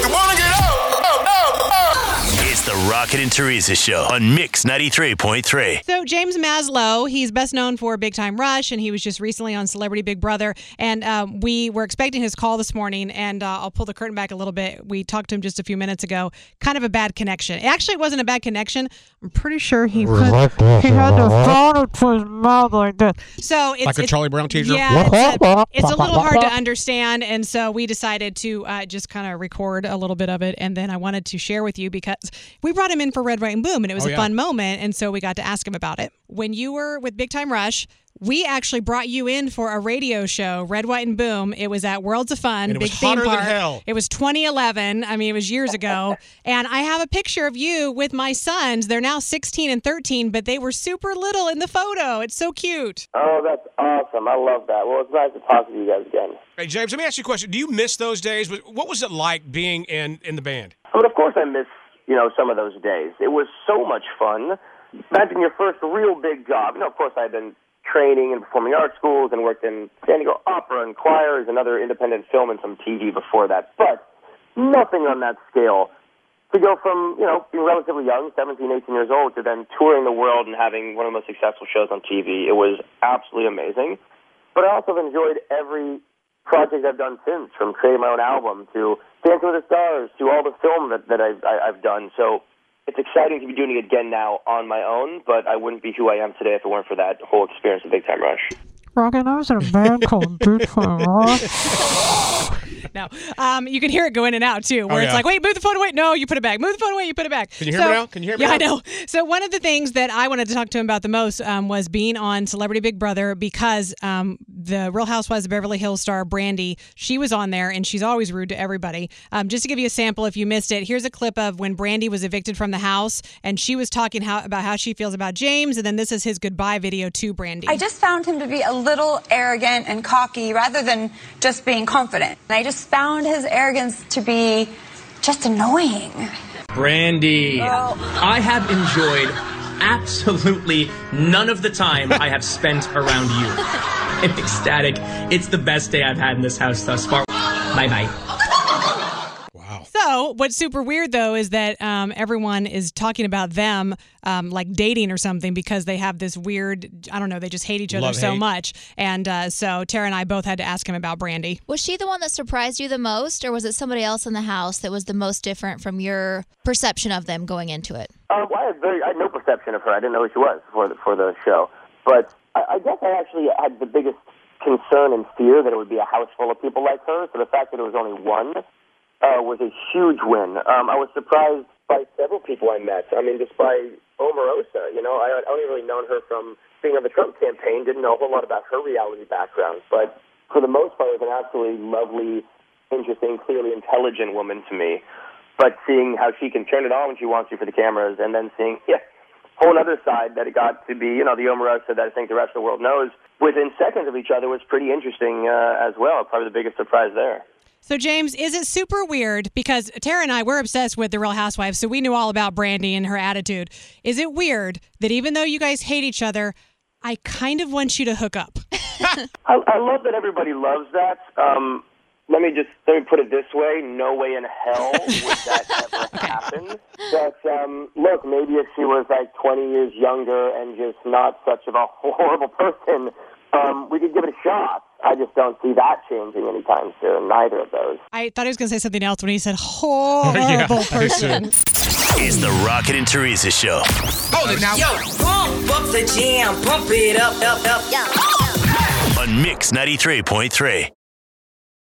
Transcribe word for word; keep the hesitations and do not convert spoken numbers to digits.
You wanna get up, up, up, up. It's the Rocket and Teresa Show on Mix ninety-three point three. So James Maslow, he's best known for Big Time Rush, and he was just recently on Celebrity Big Brother. And um, we were expecting his call this morning, and uh, I'll pull the curtain back a little bit. We talked to him just a few minutes ago. Kind of a bad connection. It actually wasn't a bad connection. I'm pretty sure he put, he had the phone up to his mouth like this. So it's like a it's, Charlie Brown teacher. Yeah, it's a, it's a little hard to understand, and so we decided to uh, just kind of record a little bit of it, and then I wanted to share with you because we brought him in for Red, White, and Boom, and it was Oh, a yeah. fun moment, and so we got to ask him about it. When you were with Big Time Rush, we actually brought you in for a radio show, Red, White, and Boom. It was at Worlds of Fun, And it big was theme hotter than park. hell. It was twenty eleven. I mean, it was years ago. And I have a picture of you with my sons. They're now sixteen and thirteen, but they were super little in the photo. It's so cute. Oh, that's awesome. I love that. Well, it's nice to talk to you guys again. Hey, James, let me ask you a question. Do you miss those days? What was it like being in, in the band? I mean, of course I miss, you know, some of those days. It was so much fun. Imagine your first real big job. You know, of course I've been training in performing arts schools and worked in San Diego Opera and choirs and other independent film and some T V before that. But nothing on that scale. To go from, you know, being relatively young, seventeen, eighteen years old, to then touring the world and having one of the most successful shows on T V, it was absolutely amazing. But I also have enjoyed every project I've done since, from creating my own album to Dancing with the Stars to all the film that, that I've, I, I've done. So it's exciting to be doing it again now on my own, but I wouldn't be who I am today if it weren't for that whole experience of Big Time Rush. Rocket, I was in a band called Big Time Rush. No, um, you can hear it go in and out too, where Oh, it's yeah. like, wait, move the phone away. No, you put it back. Move the phone away. You put it back. Can you hear so, me now? Can you hear me yeah, now? I know. So one of the things that I wanted to talk to him about the most um, was being on Celebrity Big Brother because um, the Real Housewives of Beverly Hills star Brandy, she was on there and she's always rude to everybody. Um, just to give you a sample, if you missed it, here's a clip of when Brandy was evicted from the house and she was talking how, about how she feels about James, and then this is his goodbye video to Brandy. I just found him to be a little arrogant and cocky rather than just being confident. And I just found his arrogance to be just annoying. Brandy, I have enjoyed absolutely none of the time I have spent around you. I'm ecstatic. It's the best day I've had in this house thus far. Bye-bye. So what's super weird, though, is that um, everyone is talking about them um, like dating or something because they have this weird, I don't know, they just hate each other Love, so hate. much. And uh, so Tara and I both had to ask him about Brandy. Was she the one that surprised you the most, or was it somebody else in the house that was the most different from your perception of them going into it? Uh, well, I had very, I had no perception of her. I didn't know who she was for the, for the show. But I, I guess I actually had the biggest concern and fear that it would be a house full of people like her. So the fact that it was only one uh, was a huge win. Um, I was surprised by several people I met. I mean, just by Omarosa. You know, I I'd only really known her from being on the Trump campaign, didn't know a whole lot about her reality background. But for the most part, it was an absolutely lovely, interesting, clearly intelligent woman to me. But seeing how she can turn it on when she wants to for the cameras, and then seeing, yeah, whole other side that it got to be, you know, the Omarosa that I think the rest of the world knows within seconds of each other was pretty interesting uh, as well. Probably the biggest surprise there. So, James, is it super weird? Because Tara and I, we're obsessed with The Real Housewives, so we knew all about Brandy and her attitude. Is it weird that even though you guys hate each other, I kind of want you to hook up? I, I love that everybody loves that. Um, let me just let me put it this way: no way in hell would that ever happen. But um, look, maybe if she was like twenty years younger and just not such of a horrible person, um, we could give it a shot. I just don't see that changing anytime soon. Neither of those. I thought he was going to say something else when he said horrible Yeah, person. It's the Rocket and Teresa Show Hold it now. Yo, pump up the jam, pump it up, up, up. on Mix ninety-three point three.